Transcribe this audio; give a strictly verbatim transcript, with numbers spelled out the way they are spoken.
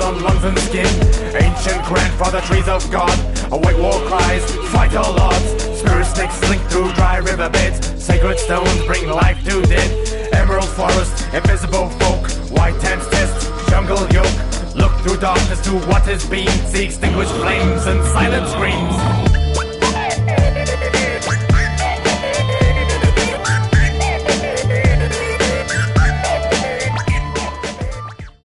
on lungs and skin. Ancient grandfather trees of God. A white war cries, fight all odds. Spirit snakes slink through dry riverbeds. Sacred stones bring life to dead. Emerald forest, invisible folk. White tents test, jungle yoke. Look through darkness to what has been. See extinguished flames and silent screams.